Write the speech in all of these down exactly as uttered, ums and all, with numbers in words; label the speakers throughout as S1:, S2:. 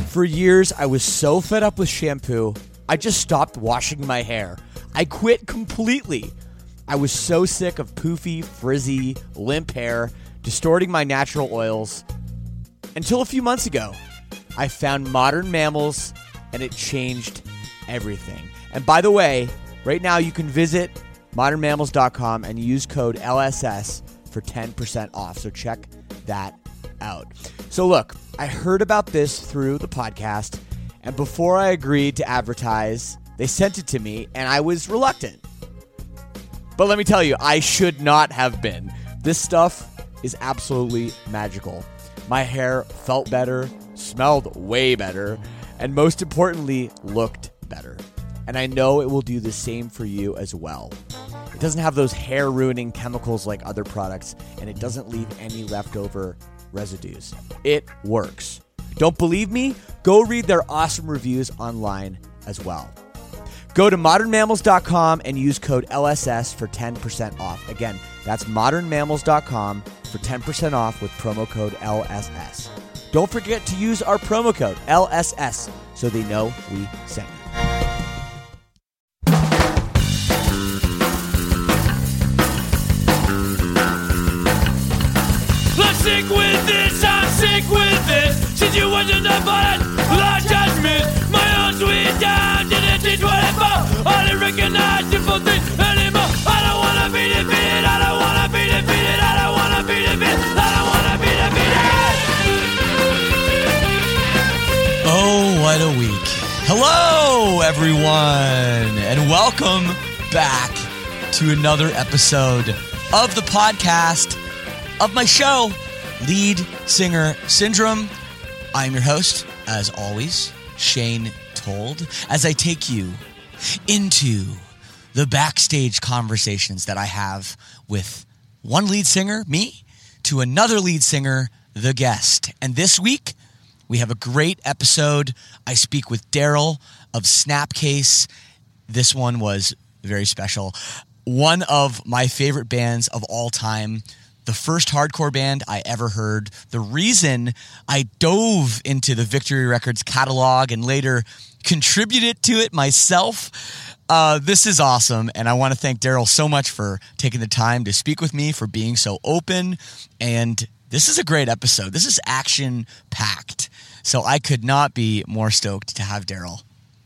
S1: For years, I was so fed up with shampoo, I just stopped washing my hair. I quit completely. I was so sick of poofy, frizzy, limp hair, distorting my natural oils. Until a few months ago, I found Modern Mammals, and it changed everything. And by the way, right now you can visit modern mammals dot com and use code L S S for ten percent off. So check that out. So look, I heard about this through the podcast, and before I agreed to advertise, they sent it to me, and I was reluctant. But let me tell you, I should not have been. This stuff is absolutely magical. My hair felt better, smelled way better, and most importantly, looked better. And I know it will do the same for you as well. It doesn't have those hair-ruining chemicals like other products, and it doesn't leave any leftover residues. It works. Don't believe me? Go read their awesome reviews online as well. Go to modern mammals dot com and use code L S S for ten percent off. Again, that's modern mammals dot com for ten percent off with promo code L S S. Don't forget to use our promo code L S S so they know we sent you.
S2: Sick with this, I'm sick with this. Situations I find large judgment. My own sweet time didn't teach what I found. I didn't recognize simple things anymore. I don't wanna be defeated. I don't wanna be defeated. I don't wanna be defeated. I don't wanna be defeated.
S3: Oh, what a week. Hello, everyone, and welcome back to another episode of the podcast of my show, Lead Singer Syndrome. I am your host, as always, Shane Told, as I take you into the backstage conversations that I have with one lead singer, me, to another lead singer, the guest. And this week, we have a great episode. I speak with Daryl of Snapcase. This one was very special. One of my favorite bands of all time. The first hardcore band I ever heard. The reason I dove into the Victory Records catalog and later contributed to it myself. Uh, this is awesome, and I want to thank Daryl so much for taking the time to speak with me, for being so open, and this is a great episode. This is action-packed, so I could not be more stoked to have Daryl.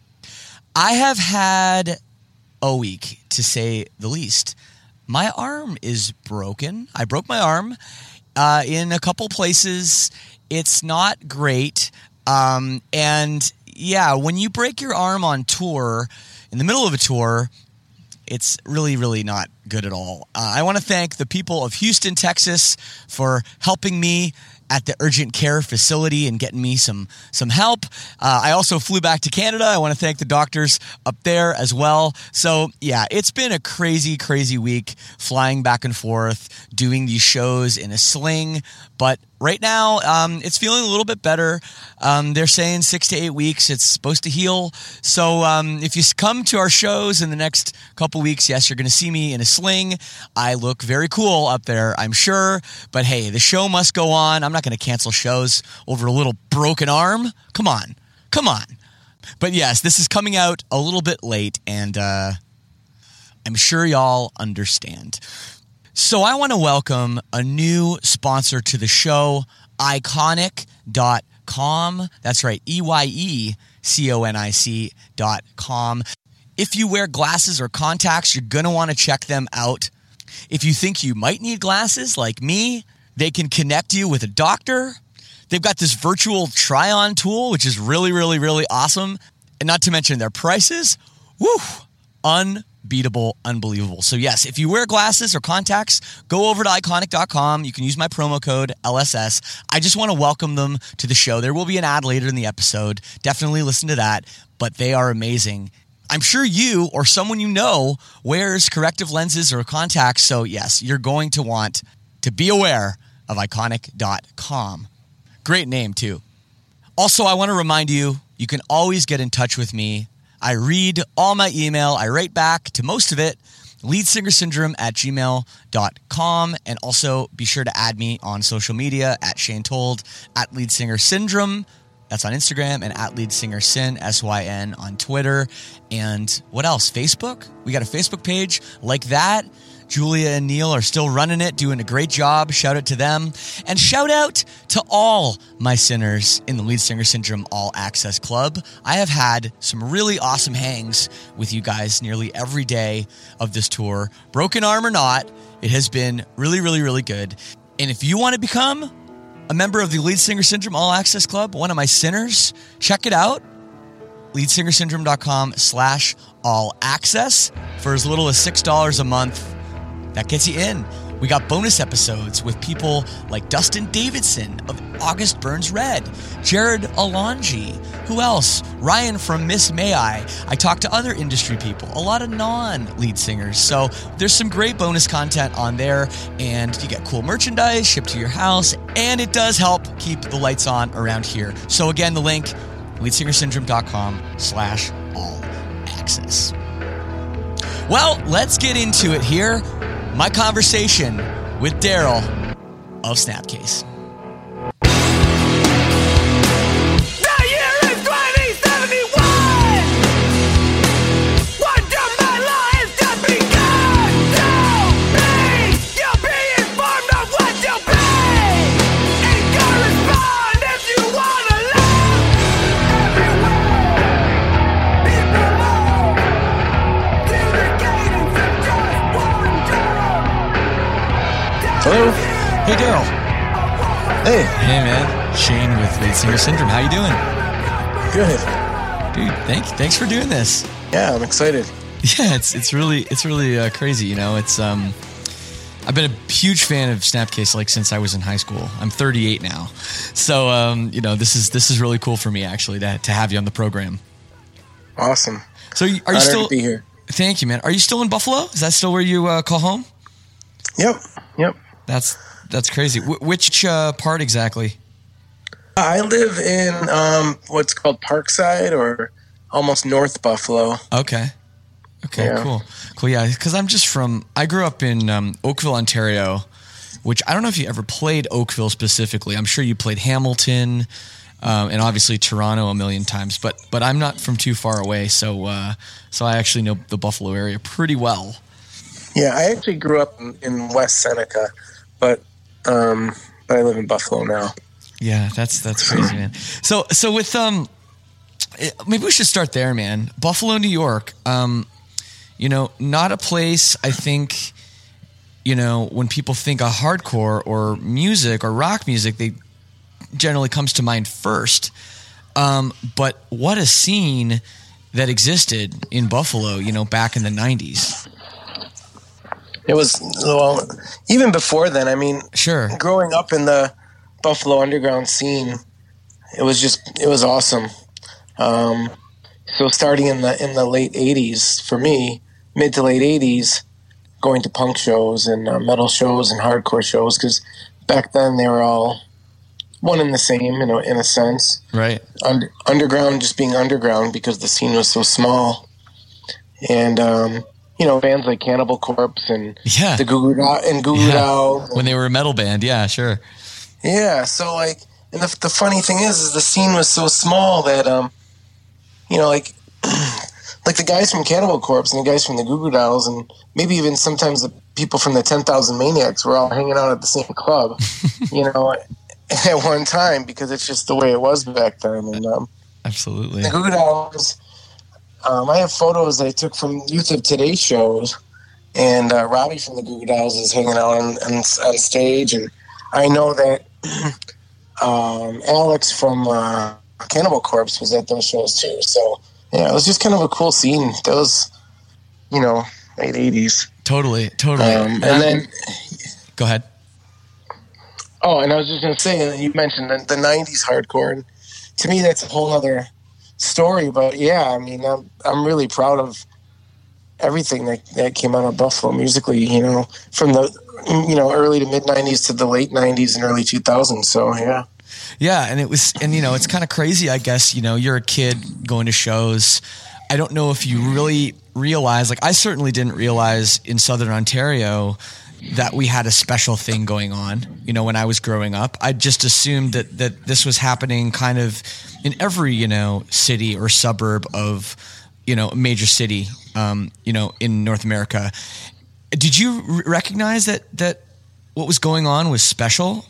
S3: I have had a week, to say the least. My arm is broken. I broke my arm uh, in a couple places. It's not great. Um, and yeah, when you break your arm on tour, in the middle of a tour, it's really, really not good at all. Uh, I want to thank the people of Houston, Texas for helping me at the urgent care facility and getting me some some help. Uh, I also flew back to Canada. I want to thank the doctors up there as well. So yeah, it's been a crazy, crazy week flying back and forth, doing these shows in a sling. But right now, um, it's feeling a little bit better. Um, they're saying six to eight weeks. It's supposed to heal. So um, if you come to our shows in the next couple weeks, yes, you're going to see me in a sling. I look very cool up there, I'm sure. But hey, the show must go on. I'm not going to cancel shows over a little broken arm. Come on. Come on. But yes, this is coming out a little bit late, and uh, I'm sure y'all understand. So I want to welcome a new sponsor to the show, Eyeconic dot com. That's right, E Y E C O N I C dot com. If you wear glasses or contacts, you're going to want to check them out. If you think you might need glasses like me, they can connect you with a doctor. They've got this virtual try-on tool, which is really, really, really awesome. And not to mention their prices. Woo! Unbeatable, unbelievable. So yes, if you wear glasses or contacts, go over to Eyeconic dot com. You can use my promo code L S S. I just want to welcome them to the show. There will be an ad later in the episode. Definitely listen to that. But they are amazing. I'm sure you or someone you know wears corrective lenses or contacts. So yes, you're going to want to be aware of Eyeconic dot com. Great name, too. Also, I want to remind you, you can always get in touch with me. I read all my email. I write back to most of it. leadsingersyndrome at gmail dot com. And also be sure to add me on social media at Shane Told, at leadsingersyndrome. That's on Instagram, and at Lead Singer Syn, S Y N, on Twitter. And what else? Facebook? We got a Facebook page like that. Julia and Neil are still running it, doing a great job. Shout out to them. And shout out to all my sinners in the Lead Singer Syndrome All Access Club. I have had some really awesome hangs with you guys nearly every day of this tour. Broken arm or not, it has been really, really, really good. And if you want to become a member of the Lead Singer Syndrome All Access Club, one of my sinners, check it out. leadsingersyndrome.com slash all access for as little as six dollars a month. That gets you in. We got bonus episodes with people like Dustin Davidson of August Burns Red, Jared Alonji, who else? Ryan from Miss May I. I talked to other industry people, a lot of non-lead singers. So there's some great bonus content on there, and you get cool merchandise shipped to your house, and it does help keep the lights on around here. So again, the link, leadsingersyndrome.com slash all access. Well, let's get into it here. My conversation with Daryl of Snapcase.
S2: The year is twenty seventy-one. What of my life just begun to be. You'll be informed of what you'll be. And correspond if you want to live. Everywhere people move to the cadence of just one drum.
S4: Hello.
S3: Hey, Daryl.
S4: Hey.
S3: Hey, man. Shane with Lead Singer Syndrome. How you doing?
S4: Good.
S3: Dude, thank, thanks for doing this.
S4: Yeah, I'm excited.
S3: Yeah, it's it's really it's really uh, crazy. You know, it's um, I've been a huge fan of Snapcase like since I was in high school. I'm thirty-eight now, so um, you know, this is this is really cool for me actually to to have you on the program.
S4: Awesome.
S3: So, you- are you
S4: Honored
S3: still?
S4: to be here.
S3: Thank you, man. Are you still in Buffalo? Is that still where you uh, call home?
S4: Yep. Yep.
S3: That's that's crazy. Wh- which uh, part exactly?
S4: I live in um, what's called Parkside, or almost North Buffalo.
S3: Okay. Okay,
S4: Yeah.
S3: cool. Cool, yeah, because I'm just from, I grew up in um, Oakville, Ontario, which I don't know if you ever played Oakville specifically. I'm sure you played Hamilton um, and obviously Toronto a million times, but but I'm not from too far away, so uh, so I actually know the Buffalo area pretty well.
S4: Yeah, I actually grew up in, in West Seneca, but um, but I live in Buffalo now.
S3: Yeah, that's that's crazy, man. So so with um, eh, maybe we should start there, man. Buffalo, New York. Um, you know, not a place I think. You know, when people think of hardcore or music or rock music, they generally comes to mind first. Um, but what a scene that existed in Buffalo, you know, back in the nineties.
S4: It was, well, even before then. I mean,
S3: Sure.
S4: growing up in the Buffalo underground scene, it was just, it was awesome. Um, so starting in the in the late eighties, for me, mid to late eighties, going to punk shows and uh, metal shows and hardcore shows, because back then they were all one and the same, you know, in a sense.
S3: Right.
S4: Under, underground just being underground because the scene was so small. And, um, you know, bands like Cannibal Corpse and
S3: Yeah.
S4: the Goo Goo Doll and Goo Goo
S3: Yeah.
S4: Dolls.
S3: When they were a metal band, yeah, sure.
S4: Yeah, so like, and the, the funny thing is, is the scene was so small that, um, you know, like, like the guys from Cannibal Corpse and the guys from the Goo Goo Dolls, and maybe even sometimes the people from the ten thousand Maniacs were all hanging out at the same club, you know, at one time, because it's just the way it was back then. And um,
S3: Absolutely.
S4: the Goo Goo Dolls, um, I have photos that I took from Youth of Today shows, and uh, Robbie from the Goo Goo Dolls is hanging out on, on, on stage, and I know that um, Alex from uh, Cannibal Corpse was at those shows too. So yeah, it was just kind of a cool scene. That was, you know, late eighties.
S3: Totally, totally.
S4: Um, and then,
S3: Go ahead.
S4: oh, and I was just gonna say, you mentioned the, the nineties hardcore, and to me that's a whole other story. But yeah, I mean, I'm I'm really proud of everything that, that came out of Buffalo musically. You know, from the you know early to mid nineties to the late nineties and early two thousands. So yeah.
S3: Yeah, and it was, and you know, it's kind of crazy, I guess. You know, you're a kid going to shows. I don't know if you really realize, like, I certainly didn't realize in Southern Ontario, that we had a special thing going on, you know, when I was growing up. I just assumed that, that this was happening kind of in every, you know, city or suburb of, you know, a major city, um, you know, in North America. Did you r- recognize that, that what was going on was special?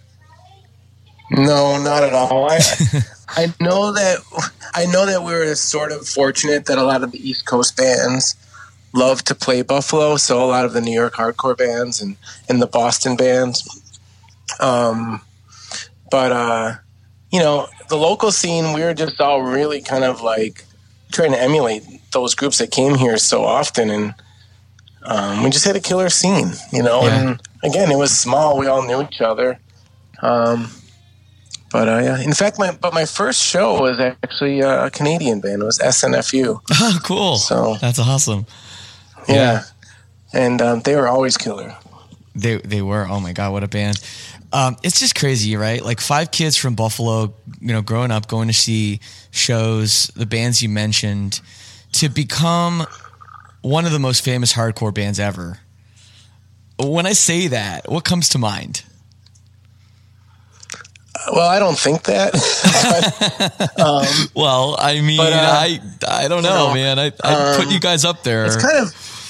S4: No, not at all. I, I know that I know that we were sort of fortunate that a lot of the East Coast bands love to play Buffalo, so a lot of the New York hardcore bands and, and the Boston bands. Um, but, uh, you know, the local scene, we were just all really kind of like trying to emulate those groups that came here so often. And um, we just had a killer scene, you know. Yeah. And again, it was small. We all knew each other. Um, but, uh, yeah. In fact, my but my first show was actually a Canadian band. It was S N F U.
S3: Oh, cool.
S4: So
S3: that's awesome.
S4: Yeah, yeah. And um, they were always killer.
S3: They they were. Oh my God, what a band! Um, it's just crazy, right? Like five kids from Buffalo, you know, growing up, going to see shows, the bands you mentioned, to become one of the most famous hardcore bands ever. When I say that, what comes to mind?
S4: Well, I don't think that. but, um,
S3: well, I mean,
S4: but, uh,
S3: I I don't know, you know man. I I um, put you guys up there.
S4: It's kind of.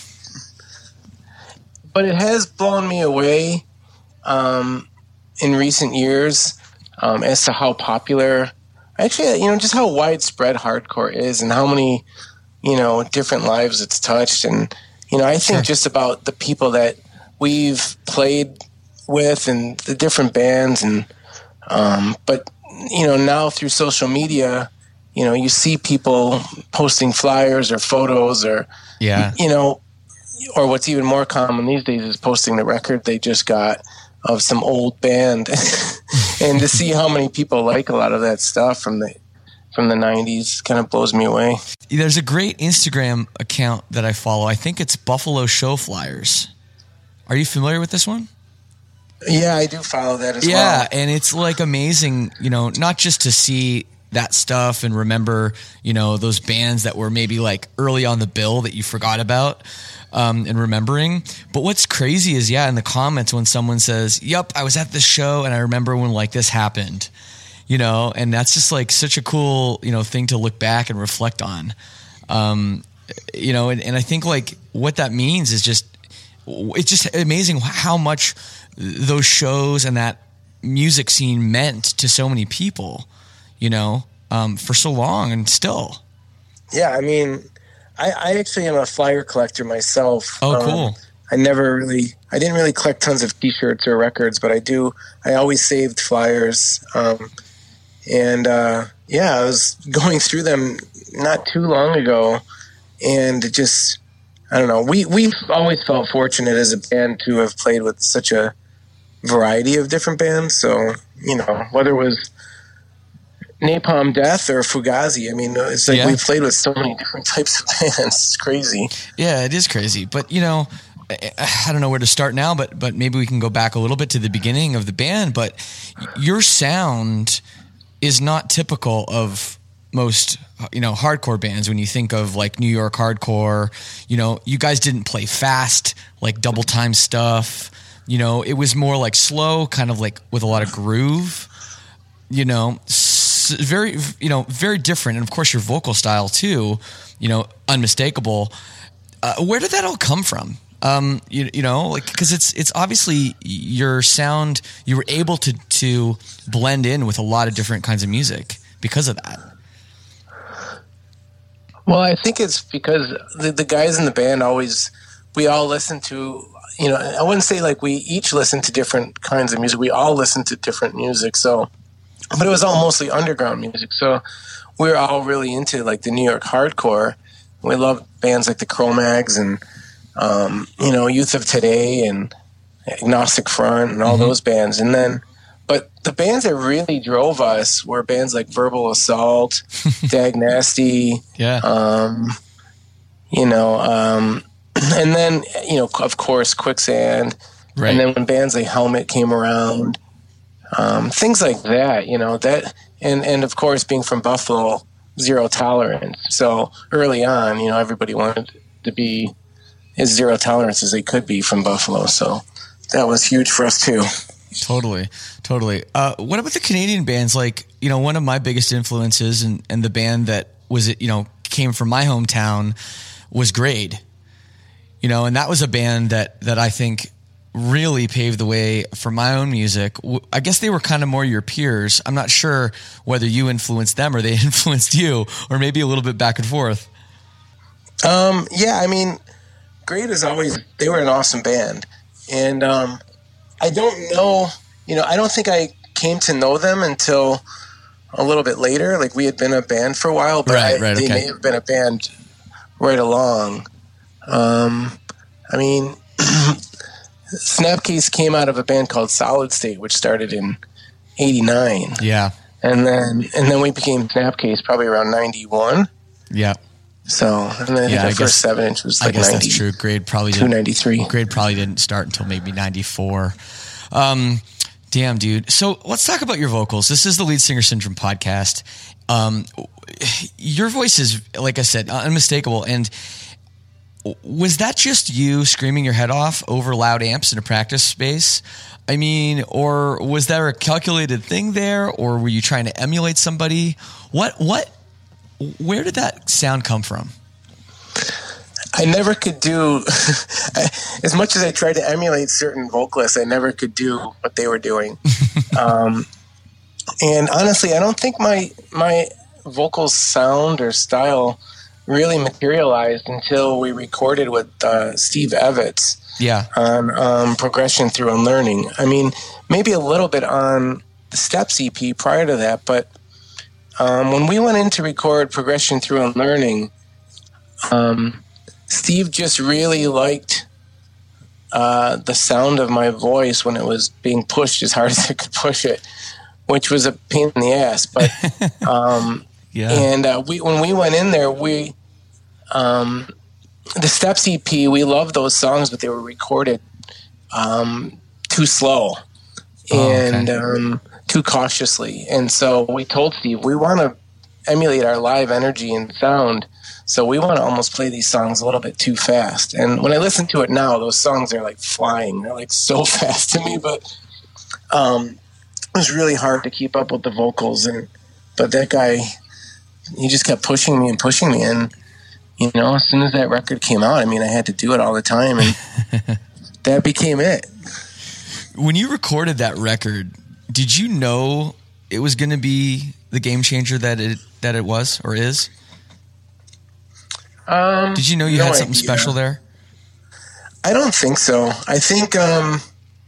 S4: But it has blown me away um, in recent years um, as to how popular, actually, you know, just how widespread hardcore is and how many, you know, different lives it's touched. And, you know, I think sure. just about the people that we've played with and the different bands. And, um, but, you know, now through social media, you know, you see people posting flyers or photos or,
S3: yeah.
S4: you know, or what's even more common these days is posting the record they just got of some old band, and to see how many people like a lot of that stuff from the from the nineties kind of blows me away.
S3: There's a great Instagram account that I follow. I think it's Buffalo Show Flyers. Are you familiar with this one?
S4: Yeah, I do follow that as
S3: yeah,
S4: well.
S3: Yeah, and it's like amazing, you know, not just to see that stuff and remember, you know, those bands that were maybe like early on the bill that you forgot about. Um, and remembering. But what's crazy is, yeah, in the comments when someone says, yep, I was at this show and I remember when like this happened, you know, and that's just like such a cool, you know, thing to look back and reflect on. Um, you know, and, and I think like what that means is just, it's just amazing how much those shows and that music scene meant to so many people, you know, um, for so long and still.
S4: Yeah, I mean, I, I actually am a flyer collector myself.
S3: Oh, cool.
S4: Um, I never really, I didn't really collect tons of T-shirts or records, but I do, I always saved flyers. Um, and, uh, yeah, I was going through them not too long ago, and it just, I don't know, we, we've always felt fortunate as a band to have played with such a variety of different bands. So, you know, whether it was Napalm Death or Fugazi. I mean, it's like yeah. we played with so many different types of bands. It's crazy.
S3: Yeah, it is crazy. But, you know, I don't know where to start now, but but maybe we can go back a little bit to the beginning of the band. But your sound is not typical of most, you know, hardcore bands. When you think of like New York hardcore, you know, you guys didn't play fast, like double time stuff. You know, it was more like slow, kind of like with a lot of groove, you know, very, you know, very different. And of course your vocal style too, you know, unmistakable. Uh, where did that all come from? Um, you, you know, like, cause it's, it's obviously your sound, you were able to, to blend in with a lot of different kinds of music because of that.
S4: Well, I think it's because the, the guys in the band always, we all listen to, you know, I wouldn't say like we each listen to different kinds of music. We all listen to different music. So, but it was all mostly underground music. So we were all really into like the New York hardcore. We loved bands like the Cro-Mags and, um, you know, Youth of Today and Agnostic Front and all mm-hmm. those bands. And then, but the bands that really drove us were bands like Verbal Assault, Dag Nasty,
S3: yeah.
S4: um, you know, um, and then, you know, of course, Quicksand. Right. And then when bands like Helmet came around, um, things like that, you know, that, and, and of course, being from Buffalo, Zero Tolerance. So early on, you know, everybody wanted to be as zero tolerance as they could be from Buffalo. So that was huge for us too.
S3: Totally, totally. Uh, what about the Canadian bands? Like, you know, one of my biggest influences and, and the band that was, you know, came from my hometown was Grade. You know, and that was a band that, that I think really paved the way for my own music. I guess they were kind of more your peers. I'm not sure whether you influenced them or they influenced you, or maybe a little bit back and forth.
S4: Um, yeah, I mean, Grade is always, they were an awesome band. And um, I don't know, you know, I don't think I came to know them until a little bit later. Like, we had been a band for a while, but
S3: right,
S4: I,
S3: right,
S4: they
S3: okay.
S4: may have been a band right along. Um, I mean, Snapcase came out of a band called Solid State, which started in eighty-nine.
S3: Yeah.
S4: And then and then we became Snapcase probably around ninety-one.
S3: Yeah.
S4: So, and then
S3: Yeah,
S4: the
S3: I
S4: first
S3: guess-
S4: seven inch was
S3: I
S4: like
S3: guess
S4: ninety,
S3: that's true. Grade probably
S4: two
S3: didn't,
S4: ninety-three.
S3: Grade probably didn't start until maybe ninety-four. Um, damn, dude. So let's talk about your vocals. This is the Lead Singer Syndrome podcast. Um, your voice is, like I said, unmistakable. And was that just you screaming your head off over loud amps in a practice space? I mean, or was there a calculated thing there, or were you trying to emulate somebody? What, what, where did that sound come from?
S4: I never could do, as much as I tried to emulate certain vocalists, I never could do what they were doing. um, and honestly, I don't think my my vocal sound or style really materialized until we recorded with uh, Steve Evans
S3: Yeah.
S4: on um, Progression Through Unlearning. I mean, maybe a little bit on the Steps E P prior to that, but um, when we went in to record Progression Through Unlearning, um, Steve just really liked uh, the sound of my voice when it was being pushed as hard as I could push it, which was a pain in the ass. But um,
S3: Yeah.
S4: and uh, we when we went in there, we um, the Steps E P, we loved those songs, but they were recorded um, too slow
S3: Oh,
S4: and
S3: okay.
S4: um, too cautiously. And so we told Steve, we want to emulate our live energy and sound. So we want to almost play these songs a little bit too fast. And when I listen to it now, those songs are like flying. They're like so fast to me, but um, it was really hard to keep up with the vocals. And but that guy, he just kept pushing me and pushing me. And, you know, as soon as that record came out, I mean, I had to do it all the time. And that became it.
S3: When you recorded that record, did you know it was going to be the game changer that it that it was or is?
S4: Um,
S3: Did you know you
S4: no
S3: had something
S4: idea.
S3: special there?
S4: I don't think so. I think um,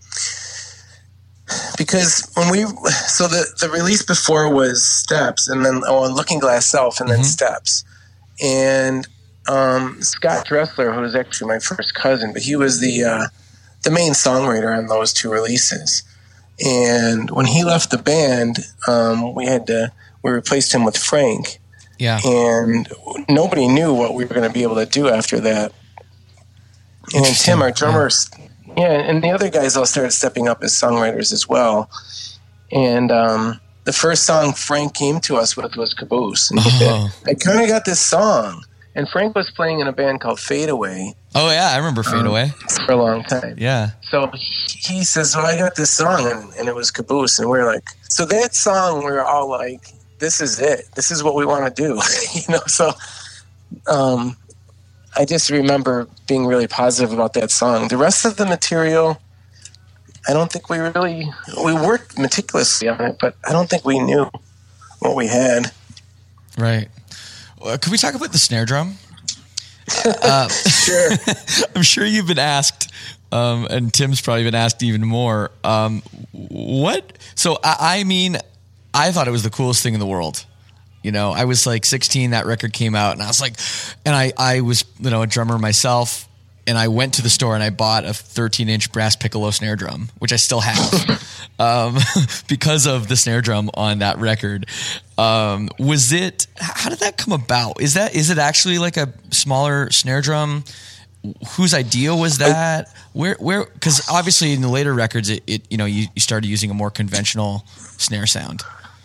S4: because when we so the the release before was Steps, and then oh, Looking Glass Self, and then
S3: Mhm.
S4: Steps, and um, Scott Dressler, who was actually my first cousin, but he was the uh, the main songwriter on those two releases. And when he left the band, um, we had to we replaced him with Frank.
S3: Yeah.
S4: And nobody knew what we were going to be able to do after that. And
S3: Interesting.
S4: Tim, our drummer, yeah, and the other guys all started stepping up as songwriters as well. And um, the first song Frank came to us with was Caboose. And he
S3: Oh.
S4: said, I kind of got this song. And Frank was playing in a band called Fade Away
S3: Oh yeah, I remember Fade
S4: um,
S3: Away.
S4: for a long time.
S3: Yeah.
S4: So he says, well, I got this song, and, and it was Caboose. And we we're like, so that song, we were all like, this is it. This is what we want to do. you know, so um, I just remember being really positive about that song. The rest of the material, I don't think we really, we worked meticulously on it, but I don't think we knew what we had.
S3: Right. Uh, could we talk about the snare drum? Uh,
S4: Sure.
S3: I'm sure you've been asked, um, and Tim's probably been asked even more. Um, what? So I, I mean, I thought it was the coolest thing in the world. You know, I was like sixteen, that record came out, and I was like, and I, I was, you know, a drummer myself, and I went to the store and I bought a thirteen inch brass piccolo snare drum, which I still have, um, because of the snare drum on that record. Um, was it, how did that come about? Is that, is it actually like a smaller snare drum? Whose idea was that? Where, where, cause obviously in the later records, it, it you know, you, you started using a more conventional snare sound.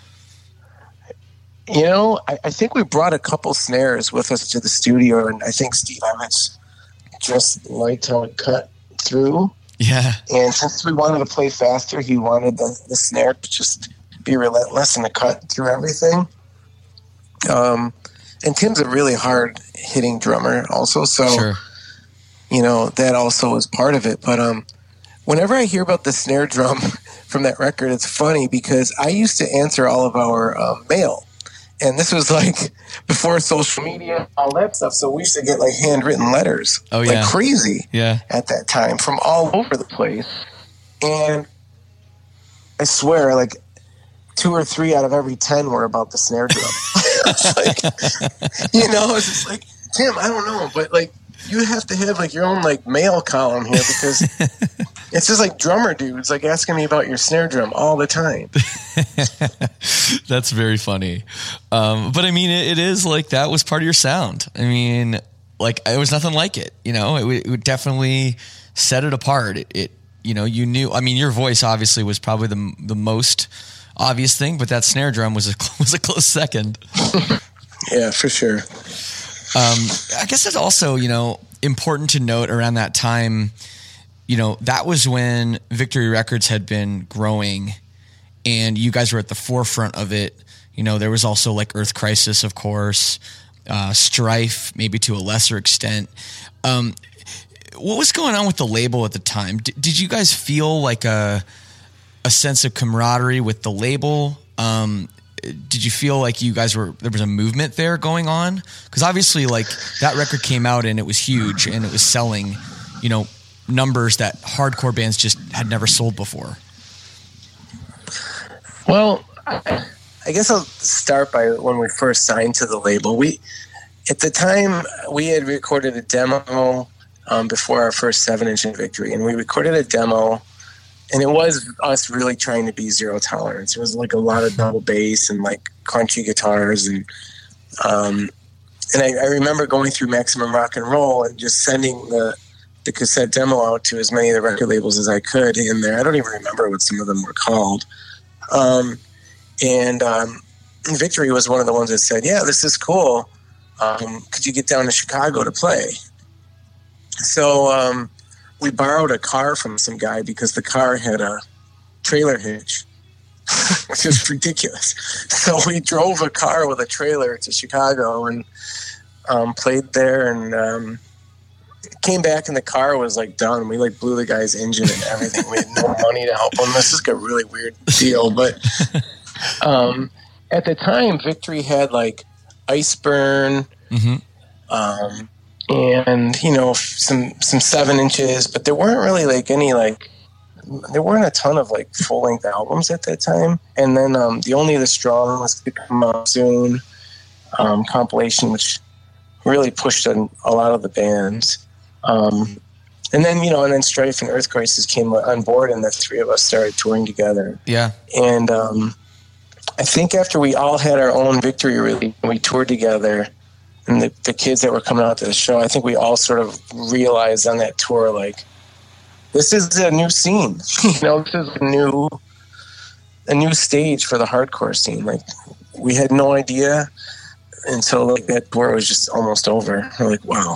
S4: You know, I, I think we brought a couple snares with us to the studio, and I think Steve Evans just liked how it cut through.
S3: Yeah.
S4: And since we wanted to play faster, he wanted the, the snare to just be relentless and to cut through everything. Um, and Tim's a really hard hitting drummer also. So,
S3: Sure.
S4: you know, that also was part of it. But um, whenever I hear about the snare drum from that record, it's funny because I used to answer all of our um, mail. And this was like before social media, all that stuff. So we used to get like handwritten letters,
S3: Oh,
S4: like
S3: yeah.
S4: crazy
S3: Yeah.
S4: at that time from all over the place. And I swear, like two or three out of every ten were about the snare drum. It's like, you know, it's just like, Tim, I don't know, but like you have to have like your own like mail column here because it's just like drummer dudes like asking me about your snare drum all the time.
S3: That's very funny. Um, but I mean, it, it is like that was part of your sound. I mean, like it was nothing like it, you know, it, would- it would definitely set it apart. It, it, you know, you knew, I mean, your voice obviously was probably the, the most obvious thing, but that snare drum was a, was a close second.
S4: Yeah, for sure.
S3: Um, I guess it's also, you know, important to note around that time, you know, that was when Victory Records had been growing and you guys were at the forefront of it. You know, there was also like Earth Crisis, of course, uh, Strife, maybe to a lesser extent. Um, what was going on with the label at the time? D- did you guys feel like a, a sense of camaraderie with the label? Um, did you feel like you guys were, there was a movement there going on? Because obviously like that record came out and it was huge and it was selling, you know, numbers that hardcore bands just had never sold before.
S4: Well, I, I guess I'll start by when we first signed to the label. We, at the time, we had recorded a demo um, before our first seven-inch in Victory, and we recorded a demo, and it was us really trying to be zero tolerance. It was like a lot of double bass and like crunchy guitars, and um, and I, I remember going through Maximum Rock and Roll and just sending the the cassette demo out to as many of the record labels as I could in there. I don't even remember what some of them were called. Um, and um, Victory was one of the ones that said, yeah, this is cool. Um, could you get down to Chicago to play? So um, we borrowed a car from some guy because the car had a trailer hitch, which is ridiculous. So we drove a car with a trailer to Chicago and um, played there and um, came back and the car was like done. We like blew the guy's engine and everything. We had no money to help him. This is a really weird deal. But um, at the time, Victory had like Iceburn,
S3: Mm-hmm.
S4: um, and you know some some seven inches, but there weren't really like any like there weren't a ton of like full length albums at that time. And then um, the Only the Strong was to come out soon, um, compilation, which really pushed a, a lot of the bands. Um, and then, you know, and then Strife and Earth Crisis came on board and the three of us started touring together.
S3: Yeah.
S4: And um, I think after we all had our own Victory release, we toured together and the, the kids that were coming out to the show, I think we all sort of realized on that tour, like, this is a new scene. You know, this is a new, a new stage for the hardcore scene. Like, we had no idea until like that tour was just almost over. We're like, wow.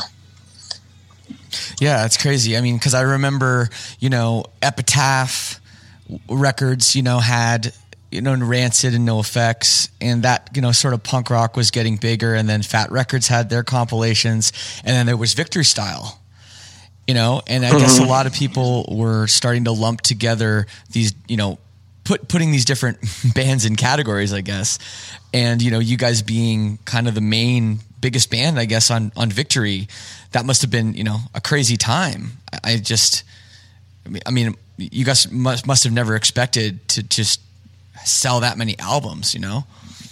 S3: Yeah, it's crazy. I mean, because I remember, you know, Epitaph Records, you know, had, you know, Rancid and NoFX, and that, you know, sort of punk rock was getting bigger, and then Fat Records had their compilations, and then there was Victory Style, you know, and I mm-hmm. guess a lot of people were starting to lump together these, you know, put putting these different bands in categories, I guess, and, you know, you guys being kind of the main biggest band, I guess, on, on Victory, that must have been, you know, a crazy time. I, I just, I mean, you guys must, must have never expected to just sell that many albums, you know?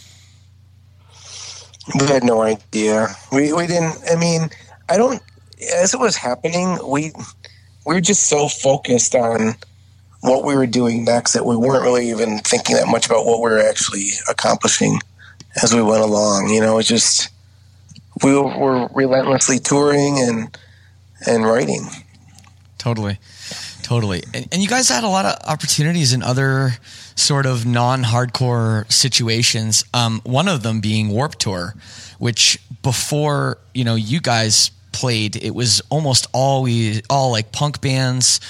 S4: We had no idea. We we didn't, I mean, I don't, as it was happening, we, we were just so focused on what we were doing next that we weren't really even thinking that much about what we were actually accomplishing as we went along. You know, it just, we were relentlessly touring and and writing.
S3: Totally. Totally. And, and you guys had a lot of opportunities in other sort of non-hardcore situations. Um, one of them being Warped Tour, which before, you know, you guys played, it was almost always all like punk bands.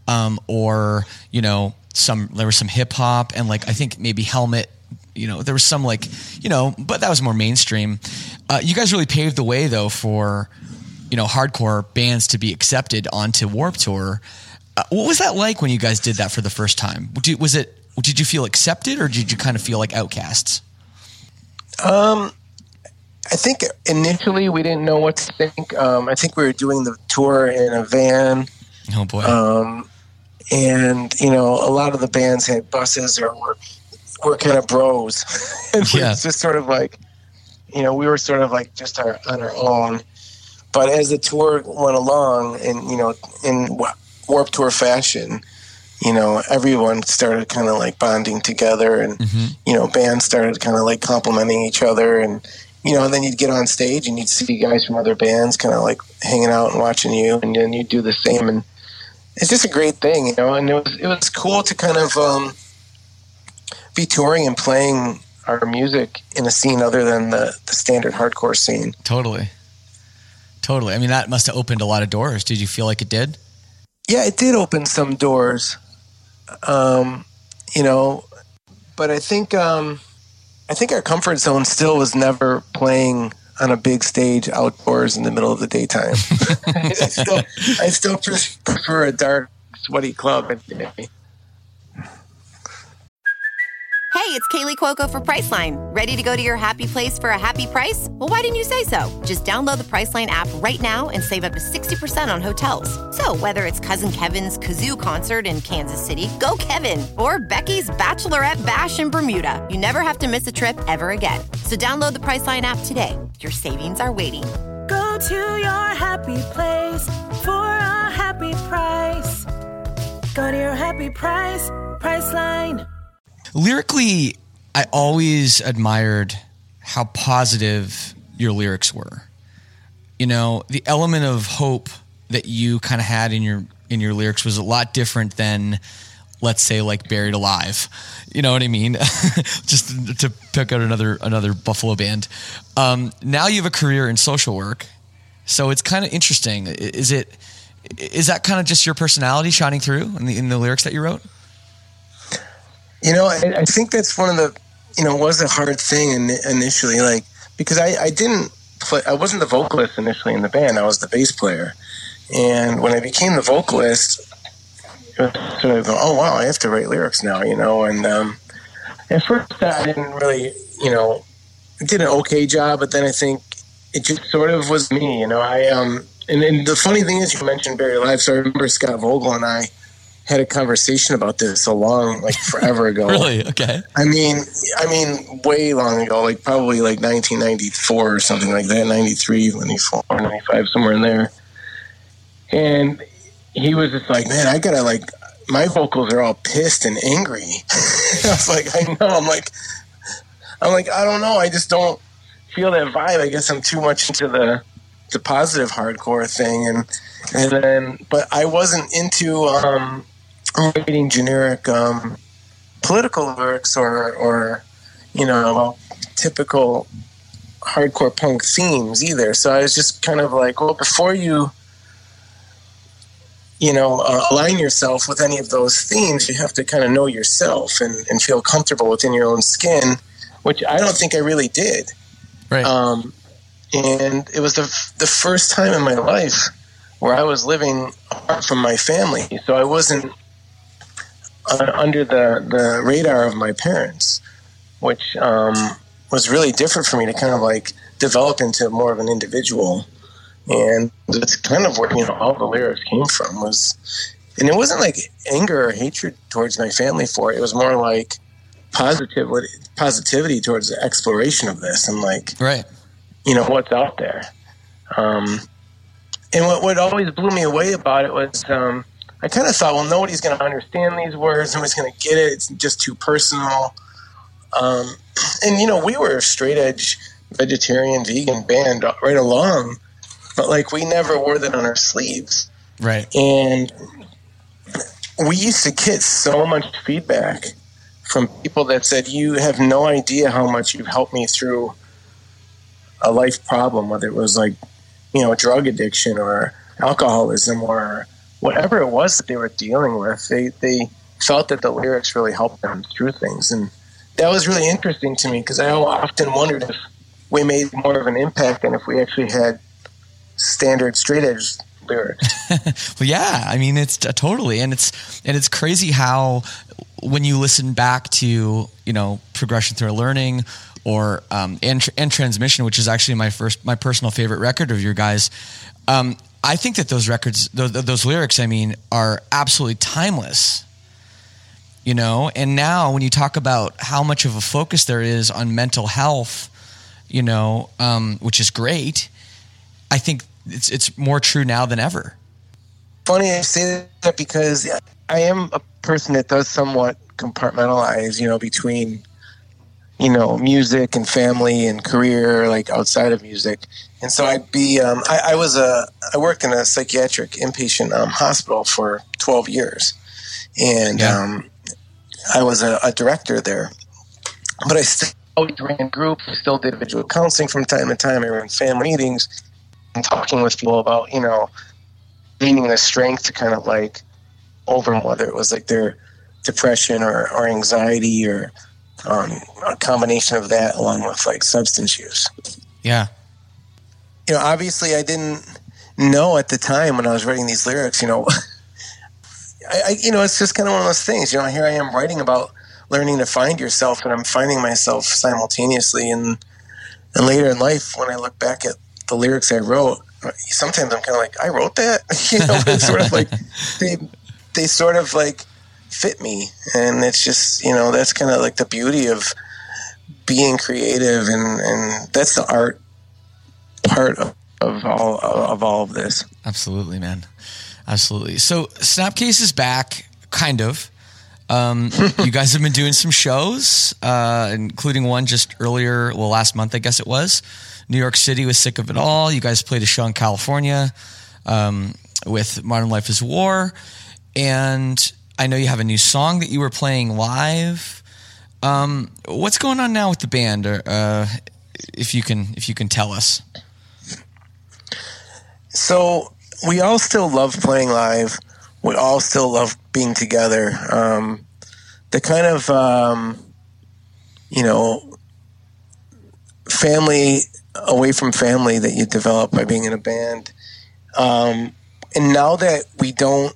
S3: um, or you know, some there was some hip hop and like I think maybe Helmet. You know, there was some like you know, but that was more mainstream. Uh, you guys really paved the way though for you know hardcore bands to be accepted onto Warped Tour. Uh, what was that like when you guys did that for the first time? Did, was it? Did you feel accepted, or did you kind of feel like outcasts?
S4: Um, I think initially we didn't know what to think. Um, I think we were doing the tour in a van.
S3: Oh boy!
S4: Um, and you know, a lot of the bands had buses or were were kind of bros. And
S3: Yeah.
S4: it's just sort of like, you know, we were sort of like just our, on our own. But as the tour went along, and you know, in Warped Tour fashion, you know, everyone started kind of like bonding together, and
S3: Mm-hmm.
S4: you know, bands started kind of like complimenting each other, and you know, and then you'd get on stage and you'd see guys from other bands kind of like hanging out and watching you, and then you'd do the same, and it's just a great thing, you know. And it was it was cool to kind of um, be touring and playing our music in a scene other than the, the standard hardcore scene.
S3: Totally, totally. I mean, that must have opened a lot of doors. Did you feel like it did?
S4: Yeah, it did open some doors, um, you know, but I think um, I think our comfort zone still was never playing on a big stage outdoors in the middle of the daytime. I still, I still prefer a dark, sweaty club at day.
S5: Hey, it's Kaylee Cuoco for Priceline. Ready to go to your happy place for a happy price? Well, why didn't you say so? Just download the Priceline app right now and save up to sixty percent on hotels. So whether it's Cousin Kevin's Kazoo Concert in Kansas City, go Kevin, or Becky's Bachelorette Bash in Bermuda, you never have to miss a trip ever again. So download the Priceline app today. Your savings are waiting.
S6: Go to your happy place for a happy price. Go to your happy price, Priceline.
S3: Lyrically, I always admired how positive your lyrics were. You know, the element of hope that you kind of had in your in your lyrics was a lot different than, let's say, like Buried Alive. You know what I mean? Just to pick out another another Buffalo band. Um, now you have a career in social work, so it's kind of interesting. Is it is that kind of just your personality shining through in the in the lyrics that you wrote?
S4: You know, I, I think that's one of the, you know, was a hard thing in, initially, like, because I, I didn't play, I wasn't the vocalist initially in the band, I was the bass player. And when I became the vocalist, it was sort of, oh, wow, I have to write lyrics now, you know. And um, at first I didn't really, you know, did an okay job, but then I think it just sort of was me, you know. I um, and, and the funny thing is, you mentioned Buried Alive, so I remember Scott Vogel and I had a conversation about this a long, like forever ago.
S3: Really? Okay.
S4: I mean, I mean, way long ago, like probably like nineteen ninety-four or something like that, ninety-three, ninety-four, ninety-five, somewhere in there. And he was just like, man, I gotta like, my vocals are all pissed and angry. I was like, I know. I'm like, I'm like, I don't know. I just don't feel that vibe. I guess I'm too much into the the positive hardcore thing, and and then, but I wasn't into um, writing generic um, political lyrics or or you know typical hardcore punk themes either. So I was just kind of like, well, before you you know uh, align yourself with any of those themes, you have to kind of know yourself and, and feel comfortable within your own skin, which I don't think I really did.
S3: Right.
S4: Um, and it was the the first time in my life where I was living apart from my family, so I wasn't uh, under the, the radar of my parents, which um, was really different for me to kind of like develop into more of an individual. And that's kind of where, you know, all the lyrics came from was, and it wasn't like anger or hatred towards my family for it. It was more like positivity, positivity towards the exploration of this and like,
S3: Right.
S4: you know, what's out there. Um, and what, what always blew me away about it was um, I kind of thought, well, nobody's going to understand these words. Nobody's going to get it. It's just too personal. Um, and, you know, we were a straight edge vegetarian, vegan band right along, but like we never wore that on our sleeves.
S3: Right.
S4: And we used to get so much feedback from people that said, you have no idea how much you've helped me through a life problem, whether it was like, you know, drug addiction or alcoholism or whatever it was that they were dealing with, they, they felt that the lyrics really helped them through things. And that was really interesting to me, because I often wondered if we made more of an impact than if we actually had standard straight edge lyrics.
S3: Well, yeah, I mean, it's uh, totally, and it's and it's crazy how when you listen back to, you know, Progression Through Learning or um, and, and Transmission, which is actually my first, my personal favorite record of your guys. Um, I think that those records, those, those lyrics, I mean, are absolutely timeless. You know, and now when you talk about how much of a focus there is on mental health, you know, um, which is great, I think it's it's more true now than ever.
S4: Funny I say that, because I am a person that does somewhat compartmentalize, you know, between, you know, music and family and career, like outside of music. And so I'd be, um, I, I was a, I worked in a psychiatric inpatient um, hospital for twelve years. And, yeah. um, I was a, a director there, but I still always ran groups. I still did individual counseling from time to time. I ran family meetings and talking with people about, you know, gaining the strength to kind of like overcome, whether it was like their depression or, or anxiety or um, a combination of that along with like substance use.
S3: Yeah.
S4: You know, obviously I didn't know at the time when I was writing these lyrics, you know, I, I, you know, it's just kind of one of those things. You know, here I am writing about learning to find yourself, and I'm finding myself simultaneously. And and later in life, when I look back at the lyrics I wrote, sometimes I'm kind of like, I wrote that. You know, it's sort of like they they sort of like fit me, and it's just, you know, that's kind of like the beauty of being creative, and and that's the art part of, of all of all of this.
S3: Absolutely, man. Absolutely. So Snapcase is back, kind of. Um, you guys have been doing some shows, uh, including one just earlier, well, last month, I guess it was. New York City was Sick of It All. You guys played a show in California um, with Modern Life is War. And I know you have a new song that you were playing live. Um, what's going on now with the band? Or, uh, if you can, if you can tell us.
S4: So we all still love playing live. We all still love being together. Um, the kind of, um, you know, family away from family that you develop by being in a band. Um, and now that we don't,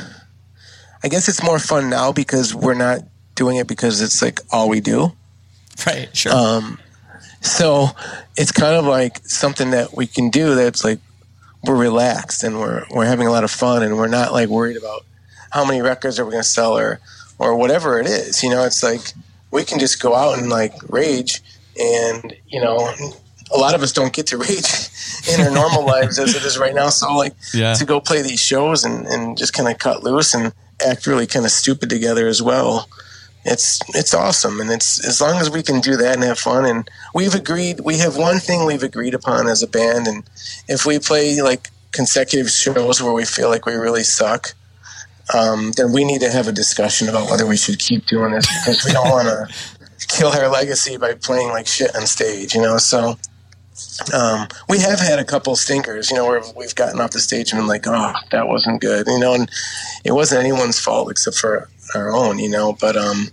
S4: I guess it's more fun now because we're not doing it because it's like all we do.
S3: Right, sure.
S4: Um, so it's kind of like something that we can do that's like, we're relaxed and we're we're having a lot of fun, and we're not like worried about how many records are we going to sell or or whatever it is. You know, it's like we can just go out and like rage, and you know, a lot of us don't get to rage in our normal lives as it is right now. So like
S3: yeah.
S4: to go play these shows and, and just kind of cut loose and act really kind of stupid together as well. It's it's awesome, and it's as long as we can do that and have fun. And we've agreed, we have one thing we've agreed upon as a band, and if we play like consecutive shows where we feel like we really suck, um, then we need to have a discussion about whether we should keep doing this, because we don't want to kill our legacy by playing like shit on stage, you know. So um, we have had a couple stinkers, you know, where we've gotten off the stage and been like, oh, that wasn't good, you know, and it wasn't anyone's fault except for our own, you know, but um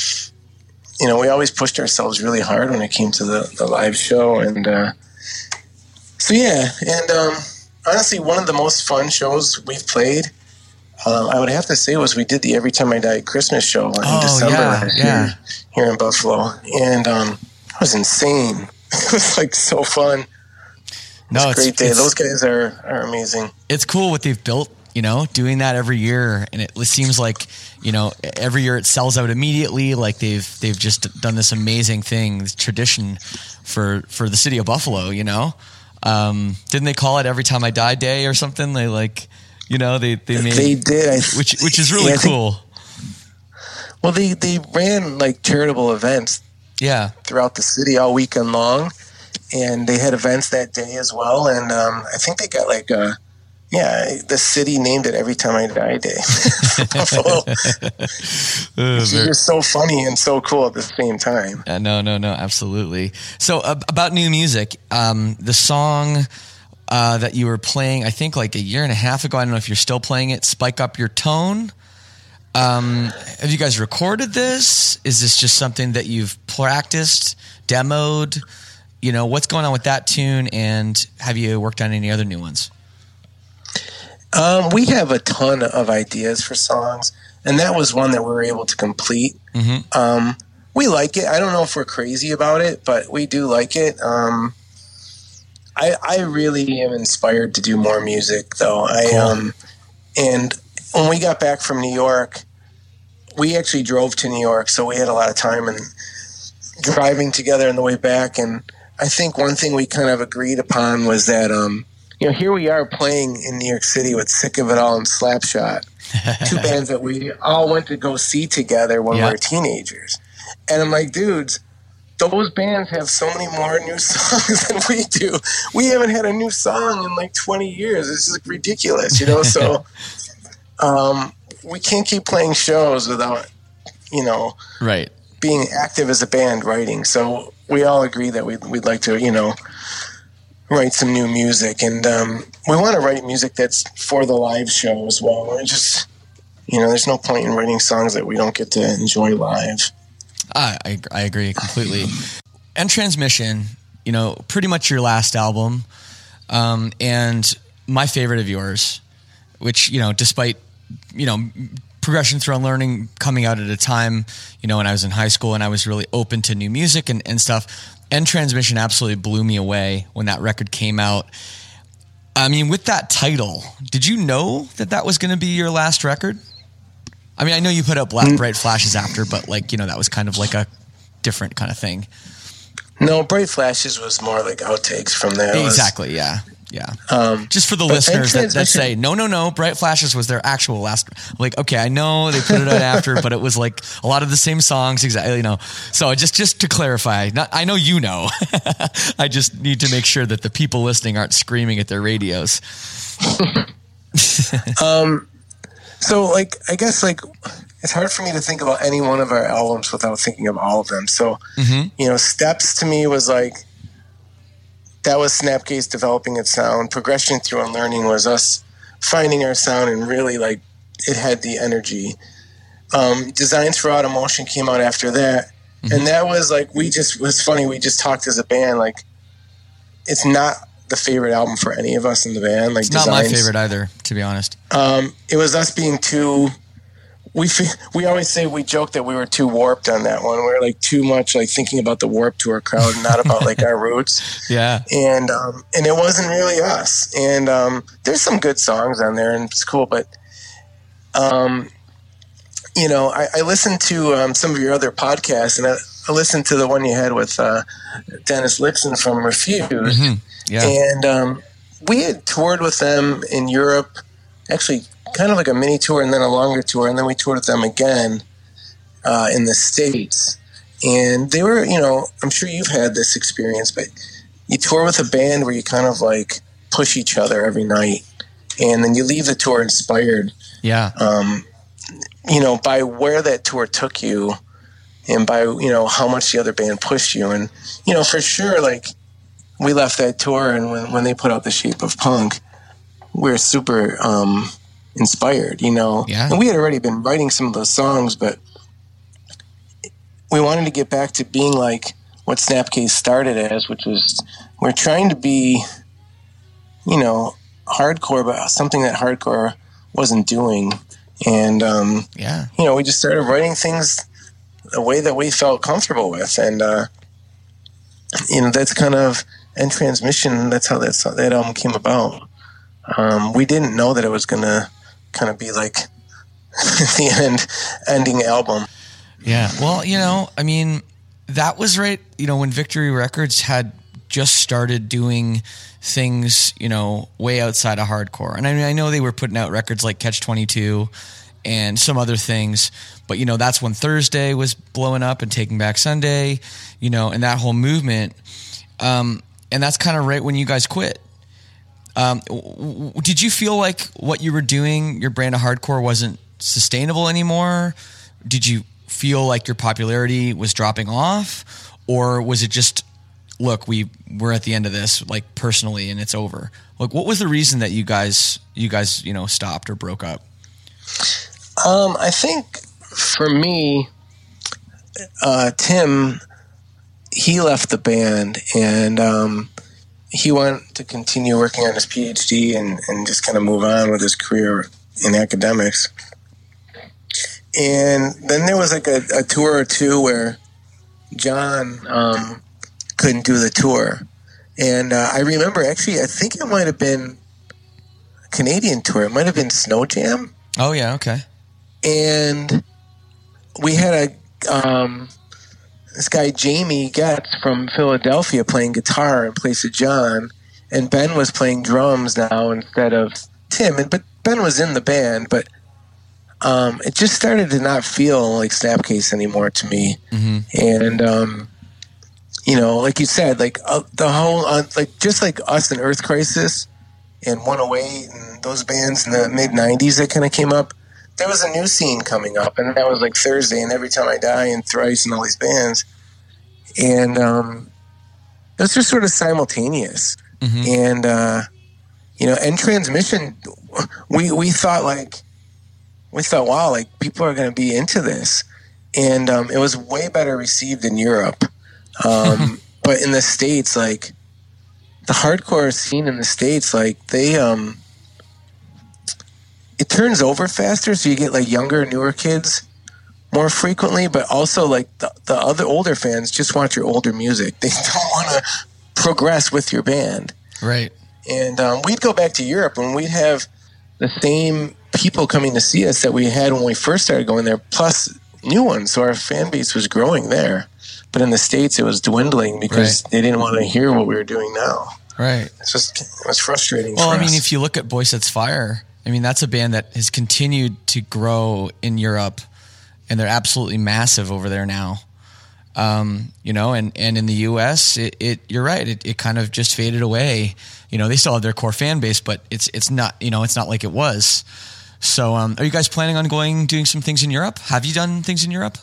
S4: you know, we always pushed ourselves really hard when it came to the, the live show. And uh so yeah, and um honestly, one of the most fun shows we've played, um, I would have to say, was we did the Every Time I Die Christmas show in
S3: oh,
S4: December
S3: yeah, yeah.
S4: Here, here in Buffalo, and um it was insane. It was like so fun.
S3: No,
S4: it was a
S3: it's
S4: great day.
S3: it's,
S4: Those guys are, are amazing.
S3: It's cool what they've built, you know, doing that every year, and it seems like, you know, every year it sells out immediately. Like they've they've just done this amazing thing, this tradition for for the city of Buffalo. You know, um, didn't they call it Every Time I Die Day or something? They like, you know, they they made
S4: they did, I,
S3: which which is really
S4: yeah,
S3: cool.
S4: Think, well, they they ran like charitable events,
S3: yeah,
S4: throughout the city all weekend long, and they had events that day as well. And um, I think they got like a. Yeah, the city named it Every Time I Die Day. Buffalo. It's just so funny and so cool at the same time.
S3: Uh, no, no, no, absolutely. So uh, about new music, um, the song uh, that you were playing, I think like a year and a half ago. I don't know if you're still playing it. Spike Up Your Tone. Um, have you guys recorded this? Is this just something that you've practiced, demoed? You know, what's going on with that tune? And have you worked on any other new ones?
S4: Um, we have a ton of ideas for songs, and that was one that we were able to complete. Mm-hmm. Um, we like it. I don't know if we're crazy about it, but we do like it. Um, I, I really am inspired to do more music, though. I
S3: cool.
S4: um, and when we got back from New York, we actually drove to New York, so we had a lot of time and driving together on the way back. And I think one thing we kind of agreed upon was that, um, you know, here we are playing in New York City with Sick of It All and Slapshot, two bands that we all went to go see together when
S3: yeah.
S4: we were teenagers. And I'm like, dudes, those bands have so many more new songs than we do. We haven't had a new song in like twenty years. It's just ridiculous, you know? So um, we can't keep playing shows without, you know,
S3: right.
S4: being active as a band writing. So we all agree that we'd, we'd like to, you know, write some new music. And um, we want to write music that's for the live show as well. We're just, you know, there's no point in writing songs that we don't get to enjoy live.
S3: I, I, I agree completely. End Transmission, you know, pretty much your last album, um, and my favorite of yours, which, you know, despite, you know, Progression Through Unlearning coming out at a time, you know, when I was in high school and I was really open to new music and, and stuff, End Transmission absolutely blew me away when that record came out. I mean, with that title, did you know that that was going to be your last record? I mean, I know you put out Black Bright Flashes after, but like, you know, that was kind of like a different kind of thing.
S4: No, Bright Flashes was more like outtakes from that.
S3: Exactly, yeah. Yeah.
S4: Um,
S3: Just for the listeners that, that say, no, no, no, Bright Flashes was their actual last. Like, okay, I know they put it out after, but it was like a lot of the same songs. Exactly. You know, so just, just to clarify, not, I know, you know, I just need to make sure that the people listening aren't screaming at their radios.
S4: um, so like, I guess like, it's hard for me to think about any one of our albums without thinking of all of them. So, mm-hmm. you know, Steps to me was like, that was Snapcase developing its sound. Progression Through Unlearning was us finding our sound, and really like it had the energy. Um, Designs for Automotion came out after that. Mm-hmm. And that was like, we just, it was funny. We just talked as a band, like it's not the favorite album for any of us in the band. Like,
S3: it's not Designs. My favorite either, to be honest.
S4: Um, it was us being too, we we always say, we joke that we were too warped on that one. We were like too much like thinking about the Warped Tour crowd, not about like our roots.
S3: Yeah.
S4: And um, and it wasn't really us. And um, there's some good songs on there, and it's cool. But um, you know, I, I listened to um, some of your other podcasts, and I, I listened to the one you had with uh, Dennis Lipson from Refused.
S3: Mm-hmm. Yeah.
S4: And um, we had toured with them in Europe, actually kind of like a mini tour and then a longer tour. And then we toured with them again uh, in the States. And they were, you know, I'm sure you've had this experience, but you tour with a band where you kind of like push each other every night. And then you leave the tour inspired.
S3: Yeah.
S4: Um, you know, by where that tour took you and by, you know, how much the other band pushed you. And, you know, for sure, like, we left that tour, and when, when they put out The Shape of Punk, we were super um, inspired, you know.
S3: Yeah.
S4: And we had already been writing some of those songs, but we wanted to get back to being like what Snapcase started as, which was we're trying to be, you know, hardcore, but something that hardcore wasn't doing. And, um,
S3: yeah,
S4: you know, we just started writing things a way that we felt comfortable with. And, uh, you know, that's kind of End Transmission. That's how that's, that album came about. Um, we didn't know that it was going to kind of be like the end ending album.
S3: Yeah. Well, you know, I mean, that was right. You know, when Victory Records had just started doing things, you know, way outside of hardcore. And I mean, I know they were putting out records like Catch twenty-two and some other things, but you know, that's when Thursday was blowing up and Taking Back Sunday, you know, and that whole movement. Um, and that's kind of right when you guys quit. Um, w- w- did you feel like what you were doing, your brand of hardcore, wasn't sustainable anymore? Did you feel like your popularity was dropping off, or was it just look, we we're at the end of this, like personally, and it's over. Like, what was the reason that you guys you guys you know stopped or broke up?
S4: Um, I think for me, uh, Tim, he left the band, and um, he wanted to continue working on his P H D and, and just kind of move on with his career in academics. And then there was like a, a tour or two where John um, couldn't do the tour. And uh, I remember, actually, I think it might have been a Canadian tour. It might have been Snow Jam.
S3: Oh, yeah, okay.
S4: And we had a um, this guy, Jamie Getz from Philadelphia, playing guitar in place of John. And Ben was playing drums now instead of Tim. And, but Ben was in the band, but um, it just started to not feel like Snapcase anymore to me. Mm-hmm. And, um, you know, like you said, like uh, the whole, uh, like just like us and Earth Crisis and one oh eight and those bands in the mid nineties that kind of came up, there was a new scene coming up, and that was like Thursday and Every Time I Die and Thrice and all these bands. And um, it was just sort of simultaneous. Mm-hmm. And, uh, you know, and Transmission, we, we thought like, we thought, wow, like people are going to be into this. And um, it was way better received in Europe. Um, but in the States, like the hardcore scene in the States, like they, um, it turns over faster. So you get like younger, newer kids more frequently, but also like the, the other older fans just want your older music. They don't want to progress with your band.
S3: Right.
S4: And um, we'd go back to Europe and we'd have the same people coming to see us that we had when we first started going there, plus new ones. So our fan base was growing there. But in the States, it was dwindling because right. they didn't want to hear what we were doing now.
S3: Right.
S4: It's just, it was frustrating
S3: well,
S4: for
S3: I mean,
S4: us.
S3: if you look at Boy Sets Fire, I mean, that's a band that has continued to grow in Europe, and they're absolutely massive over there now. Um, you know, and, and in the U S, it, it you're right, it, it kind of just faded away. You know, they still have their core fan base, but it's it's not, you know, it's not like it was. So um, are you guys planning on going, doing some things in Europe? Have you done things in Europe?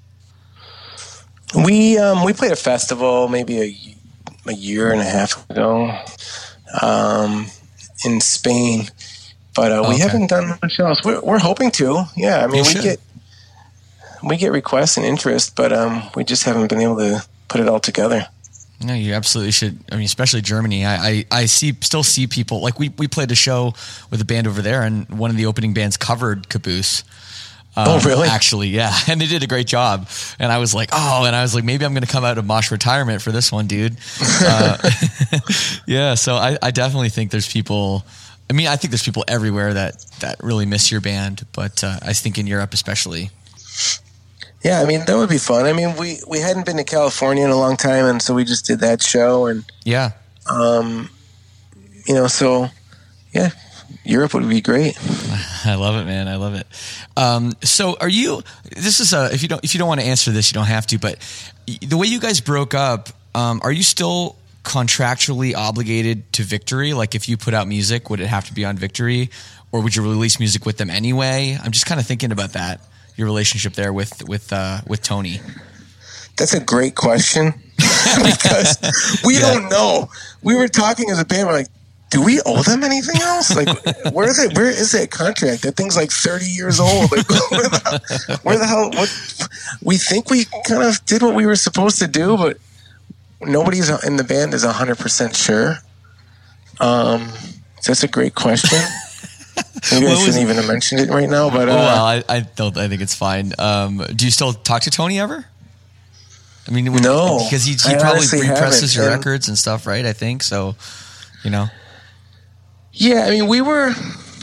S4: We um, we played a festival maybe a, a year and a half ago um, in Spain, but uh, we okay. haven't done much else. We're, we're hoping to. Yeah, I mean, we get we get requests and interest, but um, we just haven't been able to put it all together.
S3: No, you absolutely should. I mean, especially Germany. I, I, I see still see people like we, we played a show with a band over there, and one of the opening bands covered Caboose. Um,
S4: oh, really?
S3: Actually, yeah. And they did a great job. And I was like, oh, and I was like, maybe I'm going to come out of Mosh retirement for this one, dude. Uh, yeah. So I, I definitely think there's people, I mean, I think there's people everywhere that, that really miss your band, but uh, I think in Europe especially.
S4: Yeah. I mean, that would be fun. I mean, we, we hadn't been to California in a long time. And so we just did that show and,
S3: yeah.
S4: Um, you know, so yeah. Europe would be great.
S3: I love it, man. I love it. Um, so are you, this is a, if you don't, if you don't want to answer this, you don't have to, but the way you guys broke up, um, are you still contractually obligated to Victory? Like if you put out music, would it have to be on Victory, or would you release music with them anyway? I'm just kind of thinking about that, your relationship there with, with, uh, with Tony.
S4: That's a great question because we yeah. don't know. We were talking as a band, we're like, do we owe them anything else? Like, where is it? Where is that contract? That thing's like thirty years old. Like, where the, where the hell? What? We think we kind of did what we were supposed to do, but nobody's in the band is a hundred percent sure. Um, so that's a great question. Maybe what I shouldn't even have mentioned it right now, but uh,
S3: oh, well, I, I don't. I think it's fine. Um, do you still talk to Tony ever? I mean, when,
S4: no,
S3: because he, he probably represses your and, records and stuff, right? I think so. You know.
S4: Yeah, I mean, we were,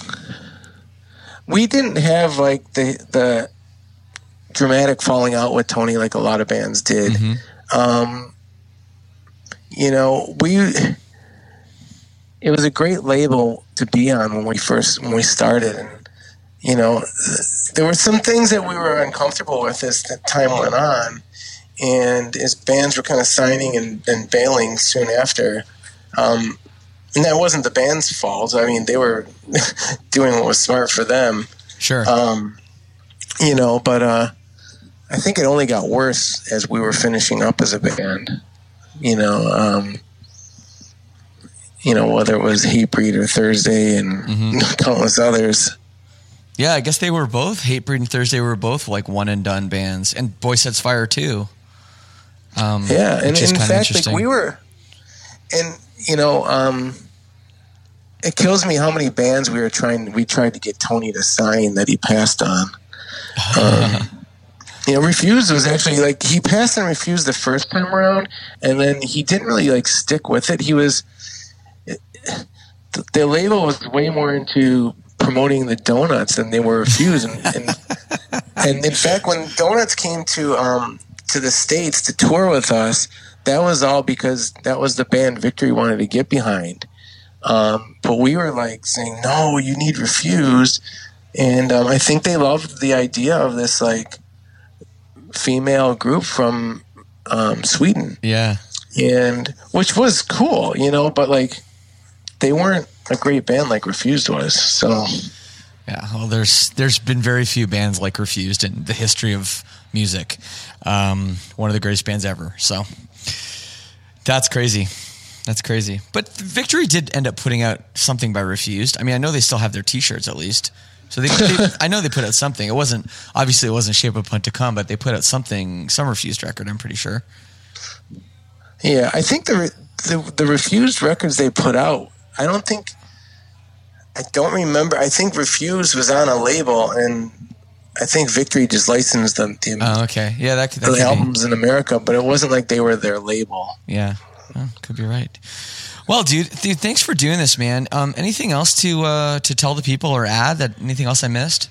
S4: we didn't have like the the dramatic falling out with Tony like a lot of bands did. Mm-hmm. Um, you know, we, it was a great label to be on when we first, when we started. And, you know, there were some things that we were uncomfortable with as the time went on. And as bands were kind of signing and, and bailing soon after, um, and that wasn't the band's fault. I mean, they were doing what was smart for them.
S3: Sure.
S4: Um, you know, but uh, I think it only got worse as we were finishing up as a band. you know, um, you know, whether it was Hatebreed or Thursday and mm-hmm. countless others.
S3: Yeah, I guess they were both, Hatebreed and Thursday were both like one and done bands, and Boy Sets Fire too. Um,
S4: yeah, and in fact, like we were, and you know, um, it kills me how many bands we were trying, we tried to get Tony to sign that he passed on. Um, you know, Refused was actually like, he passed and Refused the first time around, and then he didn't really like stick with it. He was, it, the, the label was way more into promoting the Donuts than they were Refused. And, and, and in fact, when Donuts came to, um, to the States to tour with us, that was all because that was the band Victory wanted to get behind. Um, but we were like saying, no, you need Refused. And um, I think they loved the idea of this like female group from um, Sweden.
S3: Yeah.
S4: And which was cool, you know, but like they weren't a great band like Refused was. So
S3: yeah, well, there's there's been very few bands like Refused in the history of music. Um, one of the greatest bands ever. So that's crazy. That's crazy. But Victory did end up putting out something by Refused. I mean, I know they still have their T-shirts at least. So they, they I know they put out something. It wasn't, obviously it wasn't Shape of Punt to Come, but they put out something, some Refused record, I'm pretty sure.
S4: Yeah, I think the the, the Refused records they put out, I don't think, I don't remember. I think Refused was on a label, and I think Victory just licensed them to
S3: oh, okay. Yeah, that, that
S4: the albums be. in America, but it wasn't like they were their label.
S3: Yeah, oh, could be right. Well, dude, dude, thanks for doing this, man. Um, anything else to uh, to tell the people or add? That anything else I missed?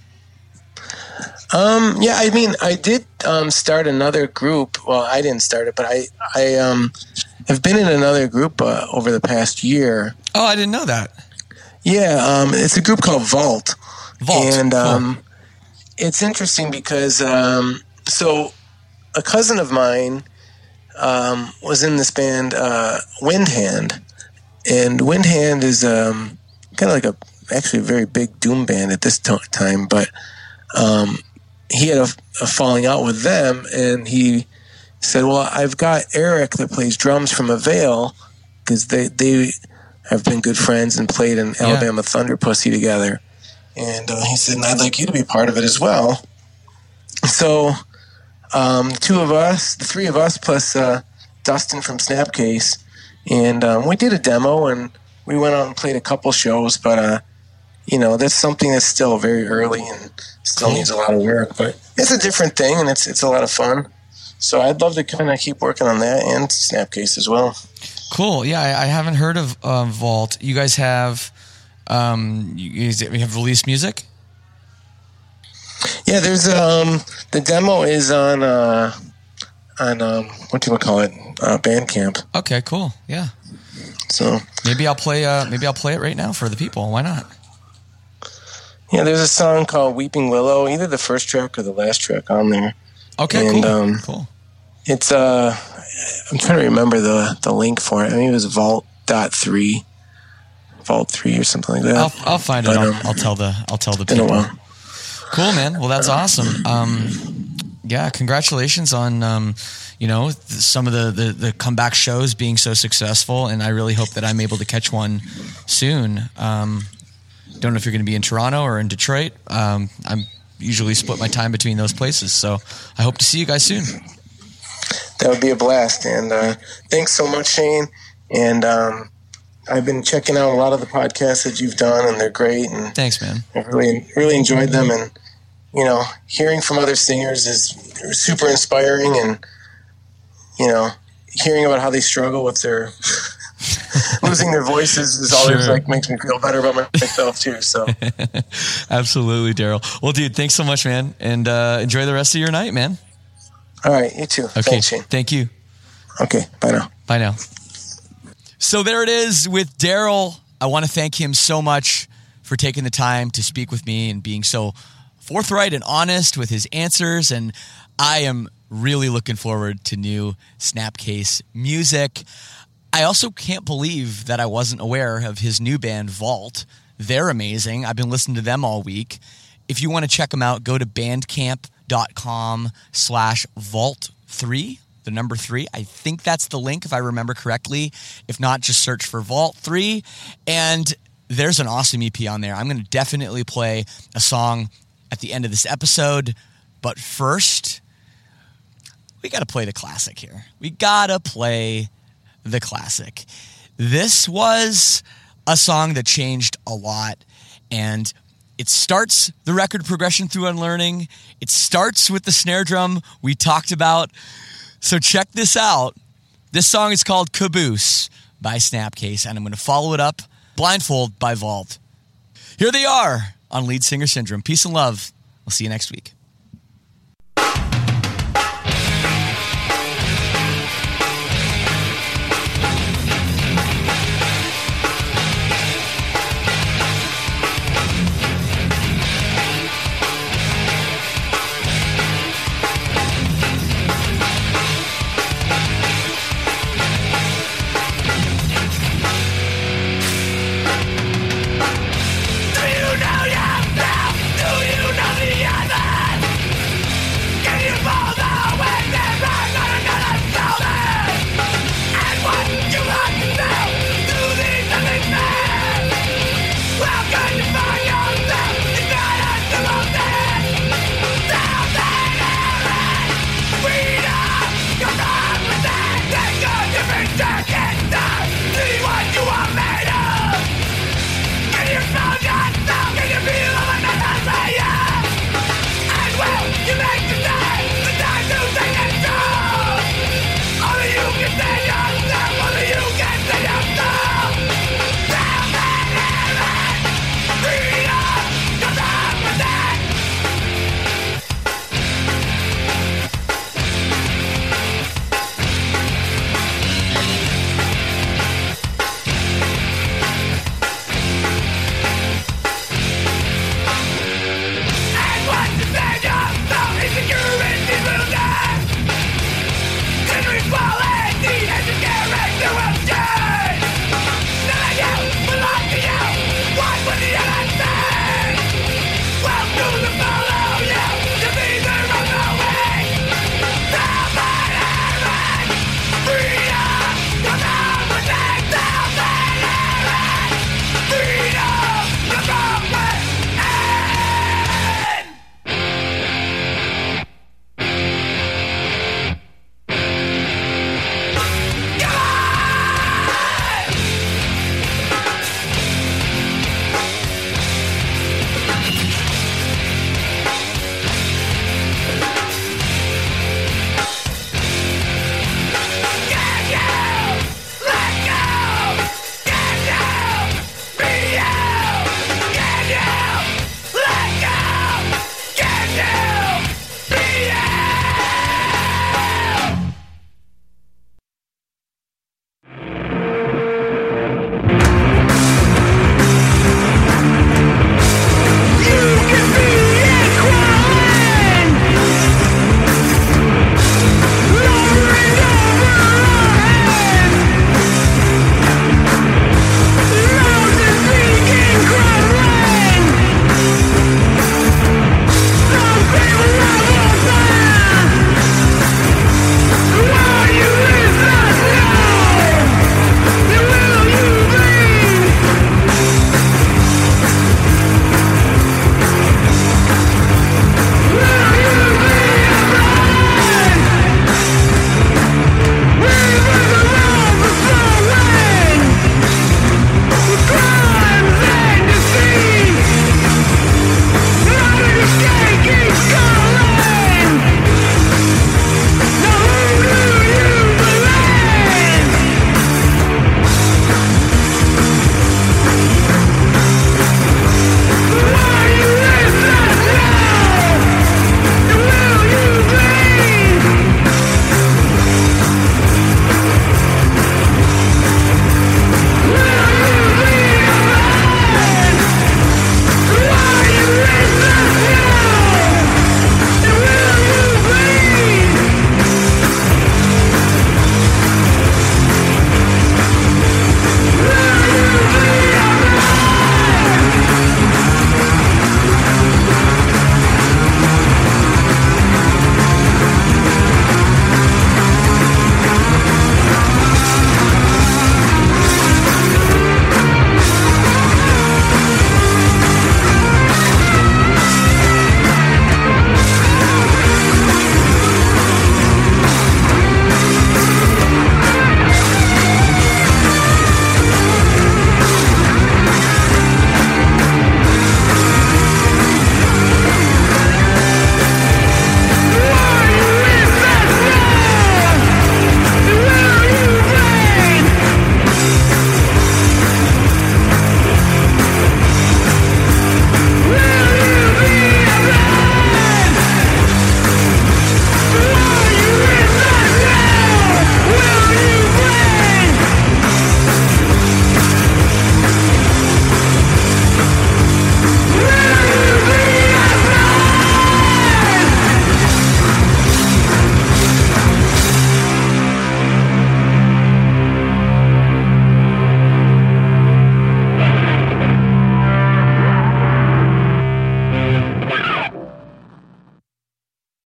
S4: Um, yeah, I mean, I did um, start another group. Well, I didn't start it, but I I um, have been in another group uh, over the past year.
S3: Oh, I didn't know that.
S4: Yeah, um, it's a group called Vault.
S3: Vault,
S4: and um,
S3: cool.
S4: It's interesting because um, so a cousin of mine. Um, was in this band uh, Windhand, and Windhand is um, kind of like a actually a very big doom band at this t- time. But um, he had a, a falling out with them, and he said, "Well, I've got Eric that plays drums from Avail because they they have been good friends and played in Alabama yeah. Thunder Pussy together." And uh, he said, "And I'd like you to be part of it as well." So. Um, two of us, the three of us, plus uh, Dustin from Snapcase, and um, we did a demo, and we went out and played a couple shows. But uh, you know, that's something that's still very early and still needs a lot of work. But it's a different thing, and it's it's a lot of fun. So I'd love to kind of keep working on that and Snapcase as well.
S3: Cool. Yeah, I, I haven't heard of uh, Vault. You guys have um, you, guys, you have released music?
S4: Yeah, there's um the demo is on uh on um what do you call it uh, Bandcamp.
S3: Okay, cool. Yeah.
S4: So
S3: maybe I'll play uh maybe I'll play it right now for the people. Why not?
S4: Yeah, there's a song called Weeping Willow, either the first track or the last track on there.
S3: Okay,
S4: and,
S3: cool.
S4: Um,
S3: cool.
S4: It's uh I'm trying to remember the the link for it. I think it was Vault dot three, Vault three or something like that.
S3: I'll I'll find
S4: but,
S3: it. I'll,
S4: um,
S3: I'll tell the I'll tell the
S4: been
S3: people.
S4: a while.
S3: Cool, man. Well, that's awesome. Um, yeah, congratulations on, um, you know, th- some of the, the, the comeback shows being so successful, and I really hope that I'm able to catch one soon. Um, don't know if you're going to be in Toronto or in Detroit. Um, I'm usually split my time between those places, so I hope to see you guys soon.
S4: That would be a blast, and uh, thanks so much, Shane. And um, I've been checking out a lot of the podcasts that you've done, and they're great. And
S3: thanks, man.
S4: I've really, really enjoyed them. And, you know, hearing from other singers is super inspiring. And, you know, hearing about how they struggle with their losing their voices is always sure. like makes me feel better about myself too. So
S3: absolutely, Daryl. Well, dude, thanks so much, man. And uh, enjoy the rest of your night, man.
S4: All right. You too.
S3: Okay.
S4: Thanks, Shane.
S3: Thank you.
S4: Okay. Bye now.
S3: Bye now. So there it is with Daryl. I want to thank him so much for taking the time to speak with me and being so forthright and honest with his answers. And I am really looking forward to new Snapcase music. I also can't believe that I wasn't aware of his new band, Vault. They're amazing. I've been listening to them all week. If you want to check them out, go to bandcamp.com slash vault3. the number three. I think that's the link if I remember correctly. If not, just search for Vault three. And there's an awesome E P on there. I'm going to definitely play a song at the end of this episode. But first, we got to play the classic here. We got to play the classic. This was a song that changed a lot, and it starts the record progression through Unlearning. It starts with the snare drum we talked about. So check this out. This song is called Caboose by Snapcase, and I'm going to follow it up, Blindfold by Vault. Here they are on Lead Singer Syndrome. Peace and love. I'll see you next week.